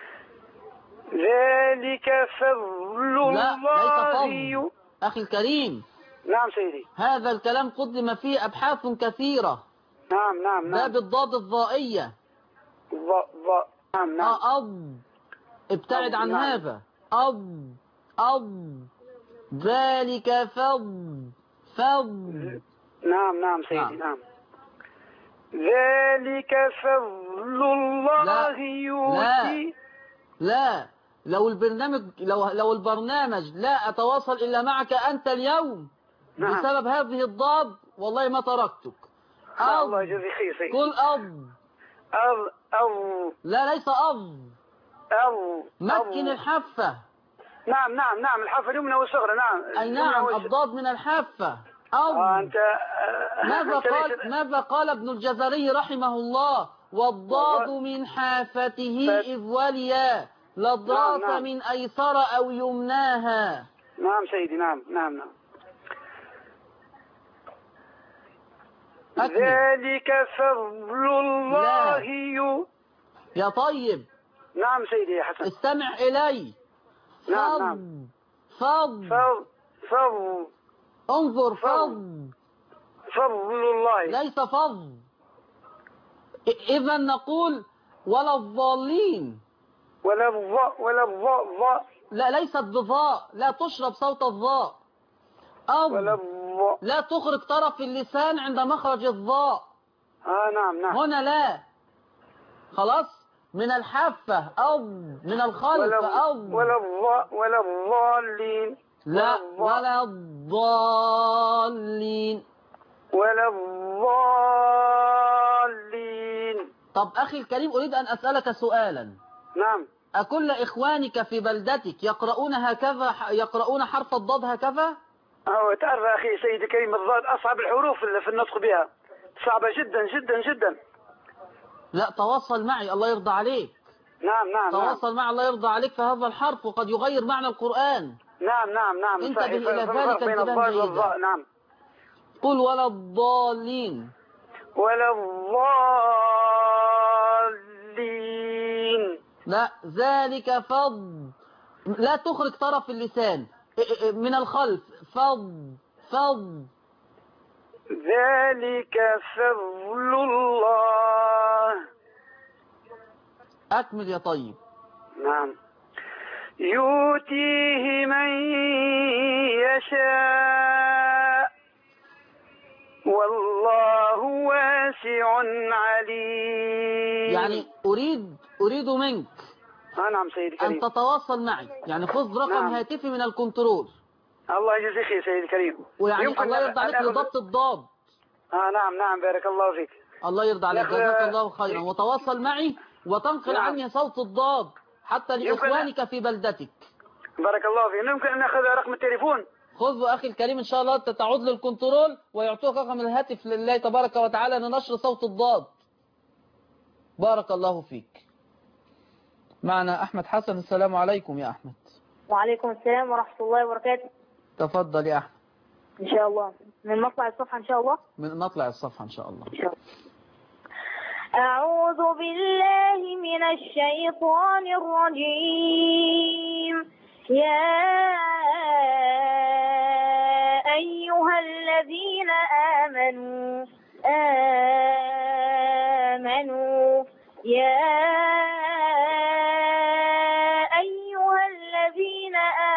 ذلك فضل لا الله ليس فضل أخي الكريم. نعم سيدي. هذا الكلام قدم فيه أبحاث كثيرة. نعم نعم نعم. ده بالضاد الضائية. ض ض نعم نعم. آه أض. ابتعد عن نعم. هذا. أض أض. ذلك فضل فضل. نعم نعم سيدي. نعم, نعم. ذلك فضل الله يؤتي. لا لو البرنامج لو لو البرنامج لا أتواصل إلا معك أنت اليوم. نعم. بسبب هذه الضاد والله ما تركتك. الله يجزي خير سيدي. قل أض. أض أض. لا ليس أض. أض. مكن الحافة. نعم نعم نعم الحافة اليمنى والصغرى. نعم أي نعم الضاد من الحافة. أض. آه أنت ماذا أنت قال ليس... ماذا قال ابن الجزري رحمه الله؟ والضاد من حافته ف... إذ وليا لضراس. نعم نعم. من أيسر أو يمناها. نعم سيدي. نعم نعم نعم. أكمل. ذلك فضل الله يو. يا طيب. نعم سيدي يا حسن. استمع إلي. نعم فضل. نعم. فضل فضل فضل. انظر. فضل فضل الله ليس فضل. إذا نقول ولا الضالين. ولا الضاء ولا الضاء ضاء. لا ليست بضاء، لا تشرب صوت الضاء. أض ولا الضاء. لا تخرج طرف اللسان عند مخرج الضاء. آه نعم نعم. هنا لا. خلاص. من الحافة أض، من الخلف أض. ولا الضاء ولا الضالين. لا ولا الضالين. ولا الضالين. طب أخي الكريم أريد أن أسألك سؤالا. نعم. أكل إخوانك في بلدتك يقرؤون هكذا، يقرؤون حرف الضاد هكذا؟ أو تعرف أخي سيدي الكريم الضاد أصعب الحروف اللي في النطق بها، صعبة جدا جدا جدا. لا تواصل معي الله يرضى عليك. نعم نعم تواصل نعم. معي الله يرضى عليك، فهذا الحرف وقد يغير معنى القرآن. نعم نعم نعم. انتبه إلى ذلك بين الضاد والضاء. نعم. قل ولا الضالين. ولا الضالين. لا ذلك فض، لا تخرج طرف اللسان من الخلف. فض فض. ذلك فضل الله. أكمل يا طيب. نعم. يؤتيه من يشاء والله واسع عليم. يعني أريد أريد منك آه نعم سيدي الكريم أن تتواصل معي، يعني خذ رقم نعم. هاتفي من الكنترول. الله يجزيك يا سيدي الكريم. ويعني الله يرضى عليك أخذ... لضبط الضاد. آه نعم نعم بارك الله فيك. الله يرضى عليك لك... جزاك الله خيرا. وتواصل معي وتنقل نعم. عني صوت الضاد حتى لإخوانك في بلدتك. بارك الله فيك. ممكن أن نأخذ رقم التليفون؟ خذ أخي الكريم إن شاء الله تعود للكنترول ويعطوك رقم الهاتف لله تبارك وتعالى لنشر صوت الضاد. بارك الله فيك. معنا أحمد حسن. السلام عليكم يا أحمد. وعليكم السلام ورحمة الله وبركاته. تفضل يا أحمد. إن شاء الله من مطلع الصفحة إن شاء الله. من مطلع الصفحة إن شاء الله. إن شاء الله. أعوذ بالله من الشيطان الرجيم. يا أيها الذين آمنوا آمنوا يا أيها الذين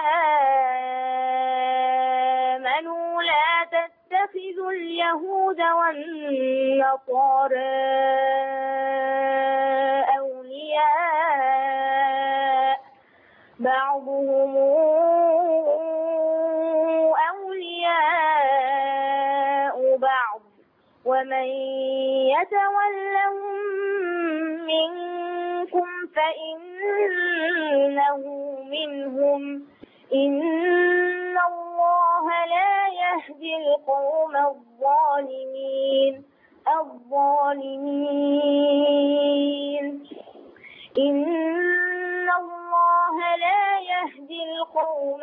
آمنوا لا تتخذوا اليهود والنصارى أولياء بعضهم أولياء بعض ومن يتولهم منكم فإنه منهم إن الله لا يهدي القوم الظالمين الظالمين إن الله لا يهدي القوم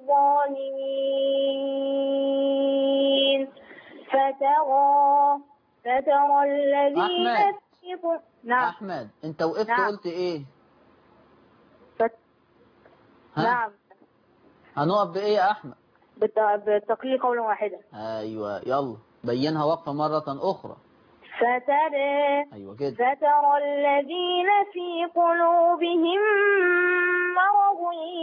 الظالمين فترى فترى الذين أحمد. نعم أحمد أنت وقفت نعم. قلت إيه؟ فت... نعم هنقف بإيه يا أحمد؟ بالتقليل قولا واحدا. أيوة يلا بينها وقفة مرة أخرى. فترى أيوة كده. فترى الذين في قلوبهم مرض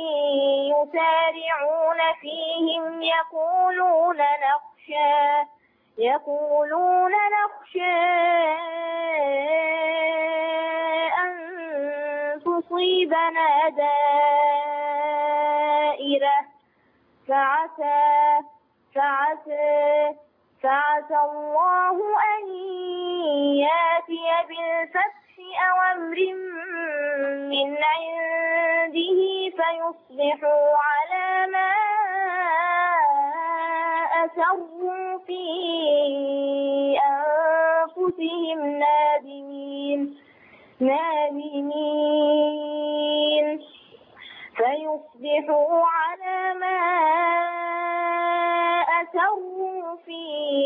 يسارعون فيهم يقولون نخشى يقولون نخشى أن تصيبنا دائرة فعسى فعسى فعسى الله أن يأتي بالفتح أو أمر من عنده فيصبحوا على ما أسروا في أنفسهم نادمين نادمين فيصبحوا على ما أسروا في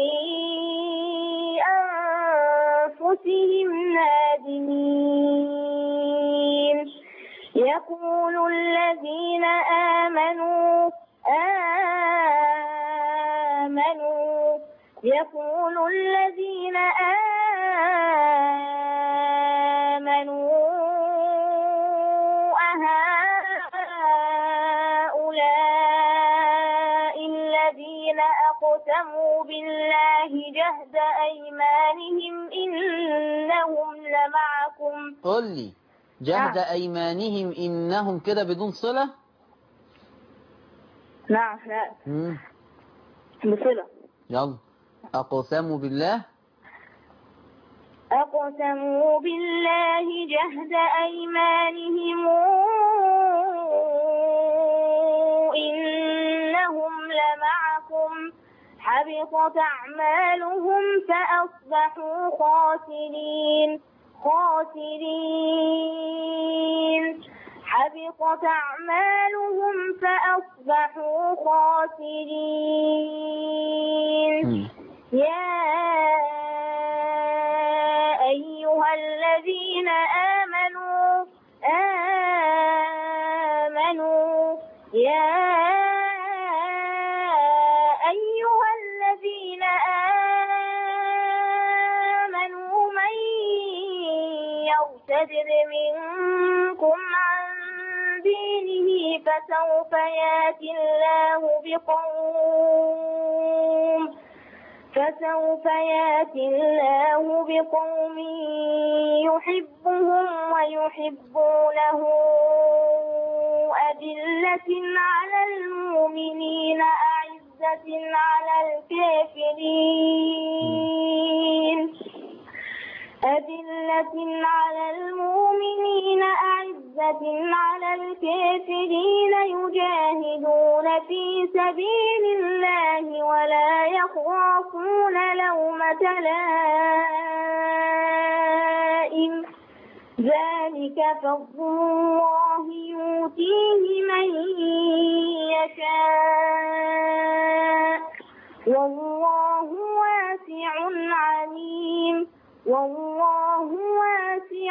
أنفسهم نادمين يقول الذين آمنوا آمنوا يقول الذين آمنوا أهؤلاء الذين أقسموا بالله جهد أيمانهم إنهم لمعكم. قل لي جهد أيمانهم إنهم كده بدون صلة؟ نعم لا مم. بصلة. يلا أقسموا بالله أقسموا بالله جهد أيمانهم إنهم لمعكم حبطت أعمالهم فأصبحوا خاسرين خاسرين حبطت أعمالهم فأصبحوا خاسرين. يا أيها الذين آمنوا آمنوا يا أيها الذين آمنوا من يرتد منكم عن دينه فسوف يأتي الله بقوم فسوف يأتي الله بقوم يحبهم ويحبونه أذلة على المؤمنين أعزة على الكافرين أذلة على المؤمنين أعزة على الكافرين يجاهدون في سبيل الله ولا يخافون لومة لائم ذلك فضل الله يؤتيه من يشاء والله واسع عليم والله واسع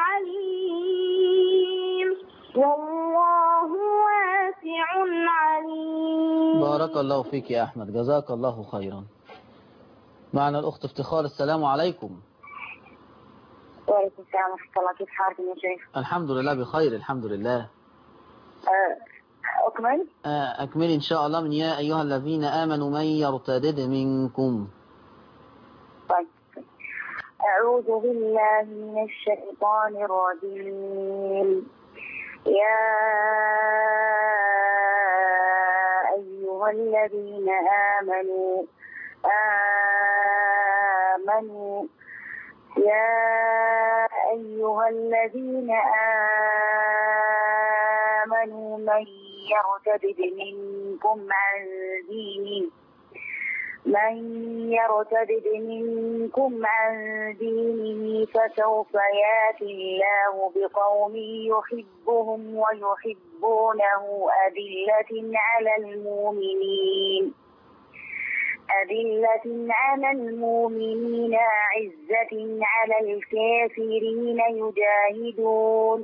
عليم والله واسع عليم. بارك الله فيك يا أحمد، جزاك الله خيرا. معنا الأخت افتخار. السلام عليكم. وعليكم السلام ورحمة الله. كيف حالكم يا شيخ؟ الحمد لله بخير الحمد لله. أكمل؟ أكمل إن شاء الله من يا أيها الذين آمنوا من يرتد منكم. طيب. أعوذ بالله من الشيطان الرجيم. يا أيها الذين آمنوا آمنوا يا أيها الذين آمنوا من يرتد منكم عن دينه من يرتد منكم عن دينه فسوف يأتي الله بقوم يحبهم ويحبونه أذلة على المؤمنين أذلة على المؤمنين أعزة على الكافرين يجاهدون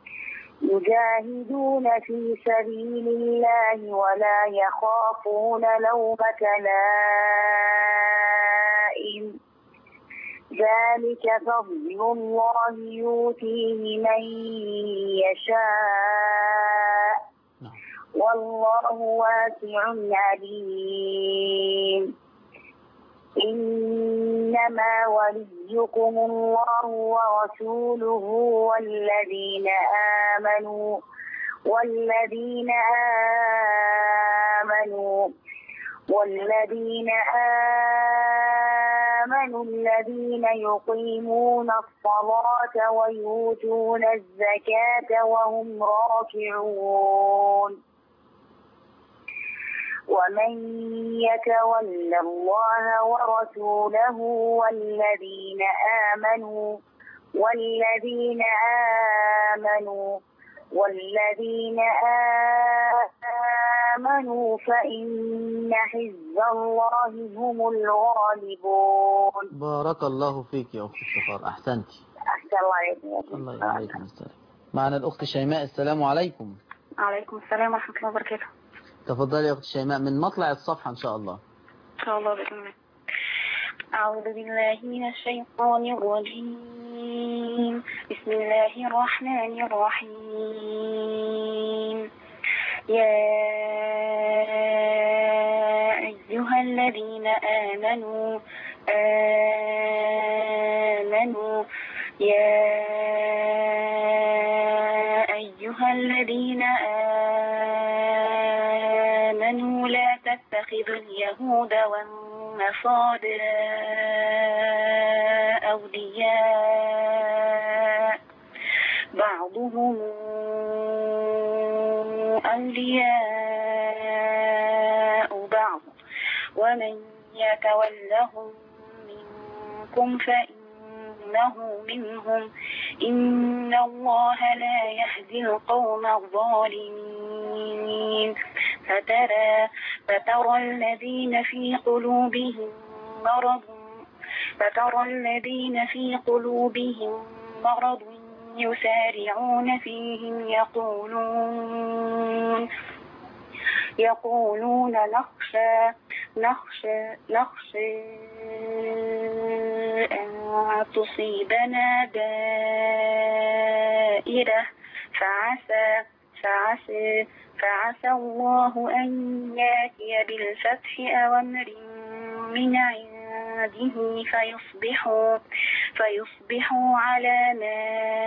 يجاهدون في سبيل الله ولا يخافون لومة لائم ذلك فضل الله يؤتيه من يشاء والله واسع عليم. إنما وليكم الله ورسوله والذين آمنوا والذين آمنوا والذين آمنوا الذين يقيمون الصلاة ويؤتون الزكاة وهم راكعون. ومن يتول الله ورسوله والذين آمنوا والذين آمنوا والذين آمنوا فإن حزب الله هم الغالبون. بارك الله فيك يا أخت افتخار. أحسنت. أحسن الله عليكم. الله عليكم السلام. معنا الأخت شيماء. السلام عليكم. وعليكم السلام ورحمة الله وبركاته. تفضلي يا أخت شيماء من مطلع الصفحة إن شاء الله. إن شاء الله بإذن الله. أعوذ بالله من الشيطان الرجيم. الرجيم بسم الله الرحمن الرحيم يا أيها الذين آمنوا آمنوا يا أيها الذين آمنوا لا تتخذوا اليهود والنصارى أولياء بعضهم أولياء بعض ومن يتولهم منكم فإنه منهم إن الله لا يهدي القوم الظالمين فترى فترى الذين في قلوبهم مرض فترى الذين في قلوبهم مرض يسارعون فيهم يقولون يقولون نخشى نخشى نخشى أن تصيبنا دائرة فعسى فعسى فعسى الله أن يأتي بالفتح أو أمر من عنده فيصبحوا فيصبحوا على ما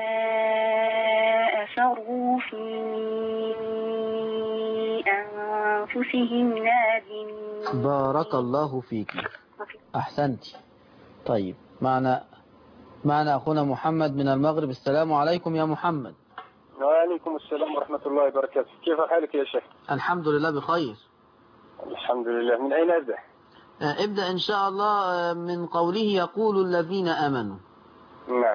أسروا في أنفسهم نادمين. بارك الله فيك، أحسنت. طيب معنا معنا أخونا محمد من المغرب. السلام عليكم يا محمد. وعليكم السلام ورحمة الله وبركاته. كيف حالك يا شيخ؟ الحمد لله بخير. الحمد لله. من أين أبدأ؟ ابدأ إن شاء الله من قوله يقول الذين آمنوا. نعم.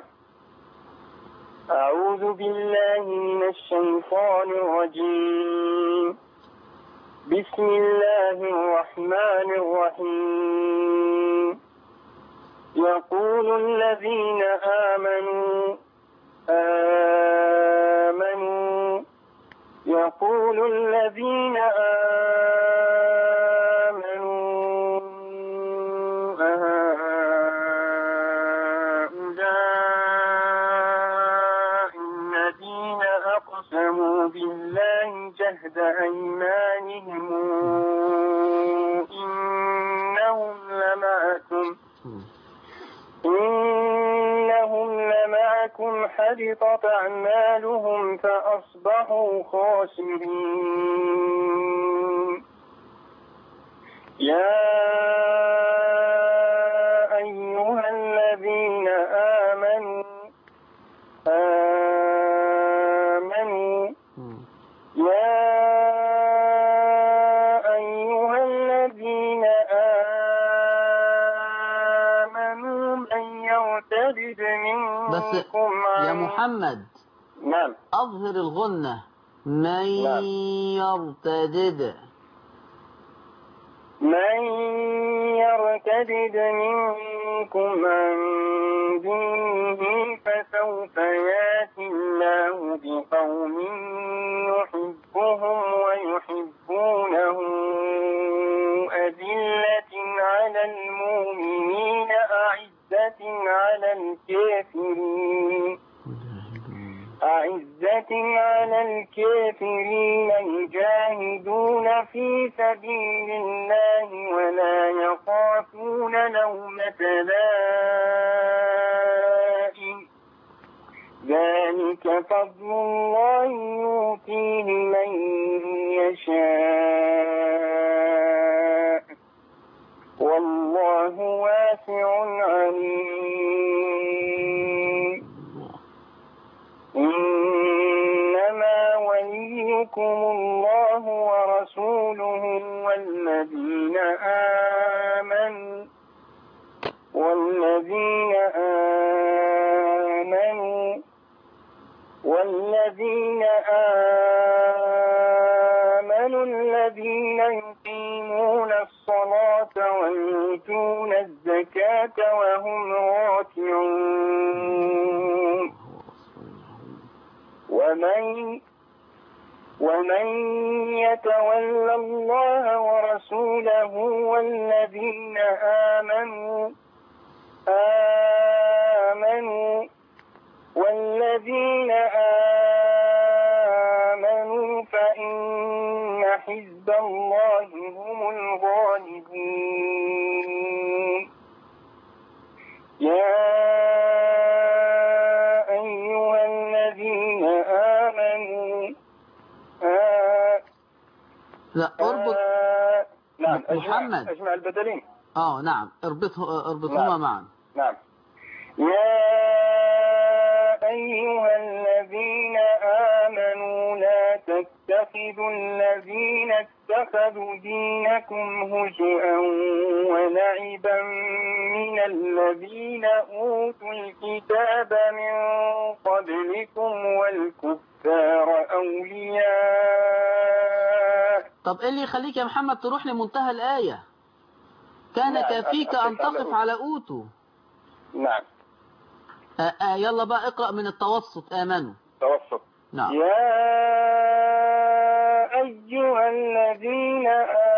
أعوذ بالله من الشيطان الرجيم. بسم الله الرحمن الرحيم. يقول الذين آمنوا آمنوا يقول الذين آمنوا أهؤلاء الذين أقسموا بالله جهد أيمانهم إنهم لمعكم إنهم لمعكم حبطت أعمالهم فأصبحوا خاسرين. يا أيها الذين آمنوا آمنوا يا أيها الذين آمنوا من يرتد منكم يا محمد. نعم. أظهر الغنة. من نعم. يرتدد من يرتدد منكم عن دينه فسوف يأتي الله بقوم يحبهم ويحبونه أذلة على المؤمنين أعزة على الكافرين أعزة على الكافرين يجاهدون في سبيل الله ولا يخافون لومة لائم ذلك فضل الله يؤتيه من يشاء والله واسع عليم. إنما وليكم الله ورسوله والذين آمنوا والذين آمنوا والذين آمنوا الذين يقيمون الصلاة ويؤتون الزكاة وهم راكعون. ومن ومن يتولى الله ورسوله والذين آمنوا آمنوا الغالبون يا أيها الذين آمنوا آه لا اربط آه نعم محمد. أجمع, أجمع البدلين. اه نعم اربطه اربطهما نعم. معا. نعم. يا أيها الذين آمنوا لا تتخذوا الذين اتخذوا دينكم هزؤا ولعبا من الذين أوتوا الكتاب من قبلكم والكفار أولياء. طب ايه اللي يخليك يا محمد تروح لمنتهى الآية؟ كان نعم. كافيك أن تقف على أوتوا. نعم. آه آه يلا بقى اقرأ من التوسط. آمنوا. توسط. نعم. يا أيها الذين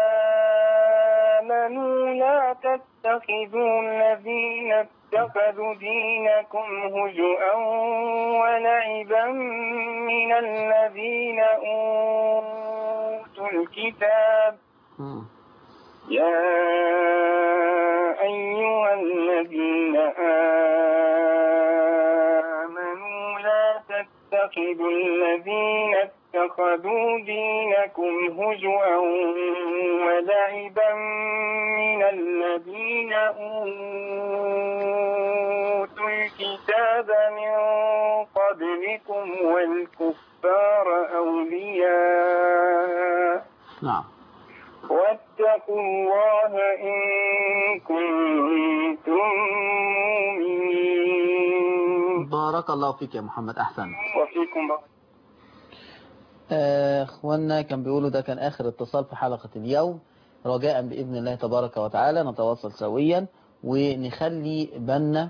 آمنوا لا تتخذوا الذين اتخذوا دينكم هزؤا ولعبا من الذين أوتوا الكتاب. م. يا أيها الذين آمنوا لا تتخذوا الذين اتخذوا دينكم هزوا ولعبا من الذين أوتوا الكتاب من قبلكم والكفار أولياء. نعم. واتقوا الله إن كنتم مؤمنين. بارك الله فيك يا محمد. أحسن. وفيكم بارك. آه، اخوانا كان بيقولوا ده كان آخر اتصال في حلقة اليوم، رجاء بإذن الله تبارك وتعالى نتواصل سويا ونخلي بالنا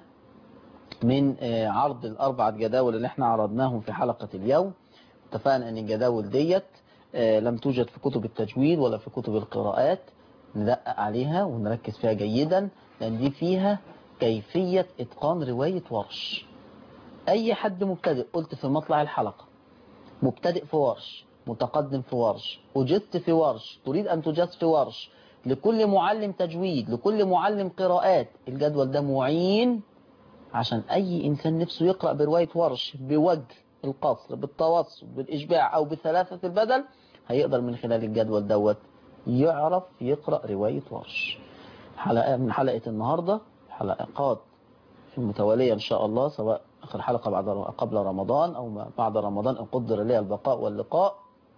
من آه، عرض الأربعة جداول اللي احنا عرضناهم في حلقة اليوم. اتفقنا أن الجداول ديت آه، لم توجد في كتب التجويد ولا في كتب القراءات، ندقق عليها ونركز فيها جيدا، لأن دي فيها كيفية إتقان رواية ورش. أي حد مبتدئ، قلت في مطلع الحلقة، مبتدئ في ورش، متقدم في ورش، أجزت في ورش، تريد أن تجز في ورش، لكل معلم تجويد، لكل معلم قراءات، الجدول ده معين عشان أي إنسان نفسه يقرأ برواية ورش بوجه القصر بالتوسط بالإشباع أو بثلاثة البدل، هيقدر من خلال الجدول دوت يعرف يقرأ رواية ورش. حلقة من حلقة النهاردة، حلقات في المتوالية إن شاء الله، سواء آخر حلقة بعد قبل رمضان أو بعد رمضان إن قدر لي البقاء واللقاء،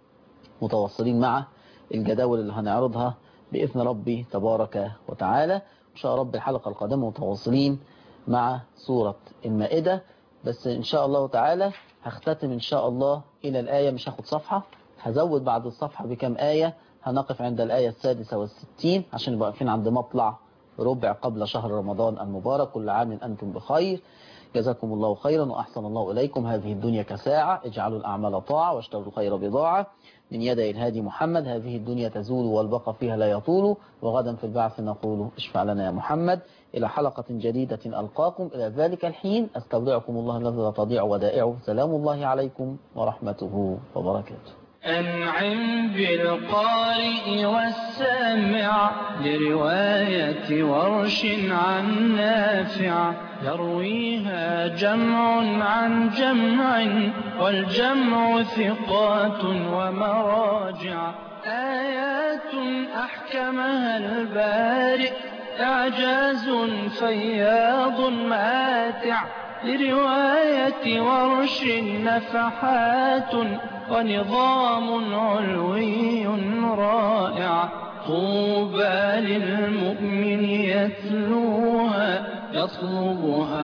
متواصلين مع الجداول اللي هنعرضها بإذن ربي تبارك وتعالى. إن شاء رب الحلقة القادمة متواصلين مع سورة المائدة، بس إن شاء الله تعالى هختتم إن شاء الله إلى الآية، مش هاخد صفحة، هزود بعد الصفحة بكم آية، هنقف عند الآية السادسة والستين عشان نبقى واقفين عند مطلع ربع قبل شهر رمضان المبارك. كل عام أنتم بخير، جزاكم الله خيرا وأحسن الله إليكم. هذه الدنيا كساعة، اجعلوا الأعمال طاعة واشتروا خير بضاعة. من يدي الهادي محمد، هذه الدنيا تزول والبقى فيها لا يطول، وغدا في البعث نقول اشفع لنا يا محمد. إلى حلقة جديدة ألقاكم، إلى ذلك الحين أستودعكم الله الذي لا تضيع ودائعه. سلام الله عليكم ورحمته وبركاته. أنعم بالقارئ والسامع لرواية ورش عن نافع، يرويها جمع عن جمع والجمع ثقات ومراجع، آيات أحكمها البارئ إعجاز فياض ماتع، لرواية ورش نفحات ونظام علوي رائع، طوبى للمؤمن يتلوها يطلبها